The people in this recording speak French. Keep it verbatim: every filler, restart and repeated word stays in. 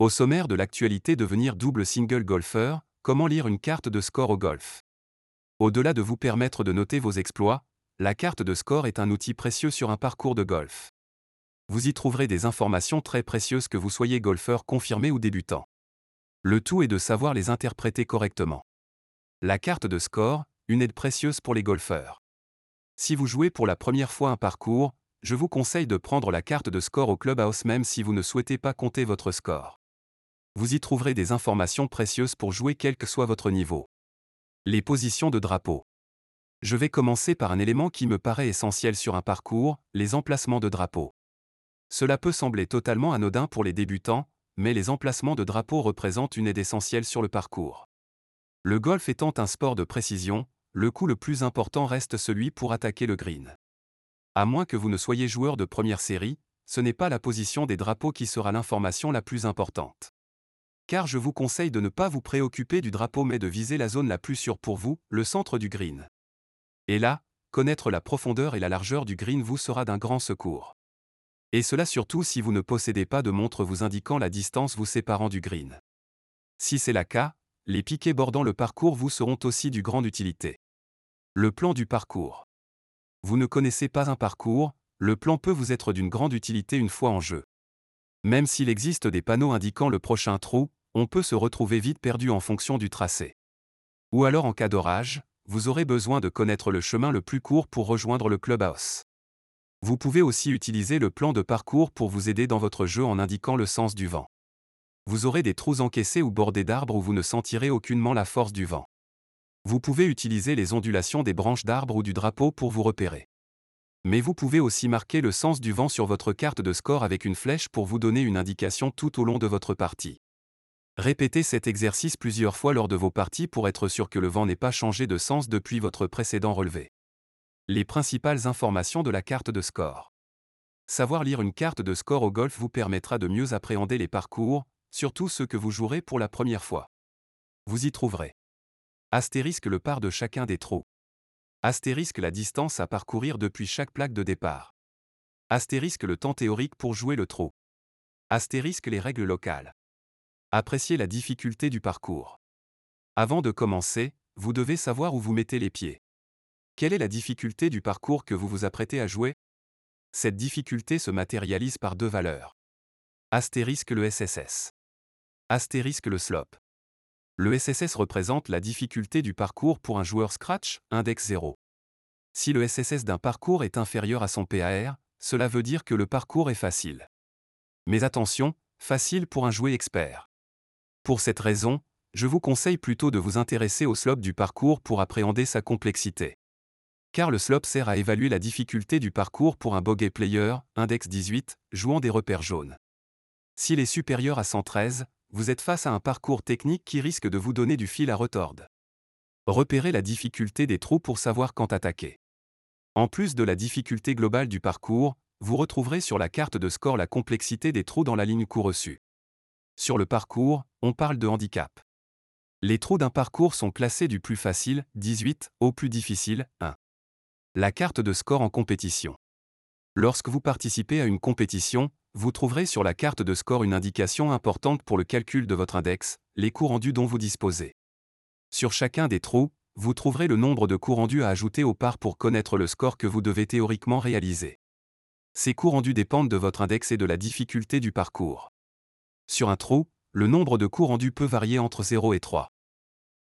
Au sommaire de l'actualité, devenir double single golfeur, comment lire une carte de score au golf. Au-delà de vous permettre de noter vos exploits, la carte de score est un outil précieux sur un parcours de golf. Vous y trouverez des informations très précieuses que vous soyez golfeur confirmé ou débutant. Le tout est de savoir les interpréter correctement. La carte de score, une aide précieuse pour les golfeurs. Si vous jouez pour la première fois un parcours, je vous conseille de prendre la carte de score au clubhouse même si vous ne souhaitez pas compter votre score. Vous y trouverez des informations précieuses pour jouer quel que soit votre niveau. Les positions de drapeau. Je vais commencer par un élément qui me paraît essentiel sur un parcours, les emplacements de drapeau. Cela peut sembler totalement anodin pour les débutants, mais les emplacements de drapeau représentent une aide essentielle sur le parcours. Le golf étant un sport de précision, le coup le plus important reste celui pour attaquer le green. À moins que vous ne soyez joueur de première série, ce n'est pas la position des drapeaux qui sera l'information la plus importante. Car je vous conseille de ne pas vous préoccuper du drapeau mais de viser la zone la plus sûre pour vous, le centre du green. Et là, connaître la profondeur et la largeur du green vous sera d'un grand secours. Et cela surtout si vous ne possédez pas de montre vous indiquant la distance vous séparant du green. Si c'est le cas, les piquets bordant le parcours vous seront aussi d'une grande utilité. Le plan du parcours. Vous ne connaissez pas un parcours, le plan peut vous être d'une grande utilité une fois en jeu. Même s'il existe des panneaux indiquant le prochain trou, on peut se retrouver vite perdu en fonction du tracé. Ou alors en cas d'orage, vous aurez besoin de connaître le chemin le plus court pour rejoindre le clubhouse. Vous pouvez aussi utiliser le plan de parcours pour vous aider dans votre jeu en indiquant le sens du vent. Vous aurez des trous encaissés ou bordés d'arbres où vous ne sentirez aucunement la force du vent. Vous pouvez utiliser les ondulations des branches d'arbres ou du drapeau pour vous repérer. Mais vous pouvez aussi marquer le sens du vent sur votre carte de score avec une flèche pour vous donner une indication tout au long de votre partie. Répétez cet exercice plusieurs fois lors de vos parties pour être sûr que le vent n'ait pas changé de sens depuis votre précédent relevé. Les principales informations de la carte de score. Savoir lire une carte de score au golf vous permettra de mieux appréhender les parcours, surtout ceux que vous jouerez pour la première fois. Vous y trouverez astérisque le par de chacun des trous. Astérisque la distance à parcourir depuis chaque plaque de départ. Astérisque le temps théorique pour jouer le trou. Astérisque les règles locales. Appréciez la difficulté du parcours. Avant de commencer, vous devez savoir où vous mettez les pieds. Quelle est la difficulté du parcours que vous vous apprêtez à jouer? Cette difficulté se matérialise par deux valeurs. Astérisque le S S S. Astérisque le slope. Le S S S représente la difficulté du parcours pour un joueur scratch, index zéro. Si le S S S d'un parcours est inférieur à son P A R, cela veut dire que le parcours est facile. Mais attention, facile pour un joueur expert. Pour cette raison, je vous conseille plutôt de vous intéresser au slope du parcours pour appréhender sa complexité. Car le slope sert à évaluer la difficulté du parcours pour un bogey player, index dix-huit, jouant des repères jaunes. S'il est supérieur à cent treize, vous êtes face à un parcours technique qui risque de vous donner du fil à retordre. Repérez la difficulté des trous pour savoir quand attaquer. En plus de la difficulté globale du parcours, vous retrouverez sur la carte de score la complexité des trous dans la ligne coup reçu. Sur le parcours, on parle de handicap. Les trous d'un parcours sont classés du plus facile, dix-huit, au plus difficile, un. La carte de score en compétition. Lorsque vous participez à une compétition, vous trouverez sur la carte de score une indication importante pour le calcul de votre index, les coups rendus dont vous disposez. Sur chacun des trous, vous trouverez le nombre de coups rendus à ajouter au par pour connaître le score que vous devez théoriquement réaliser. Ces coups rendus dépendent de votre index et de la difficulté du parcours. Sur un trou, le nombre de coups rendus peut varier entre zéro et trois.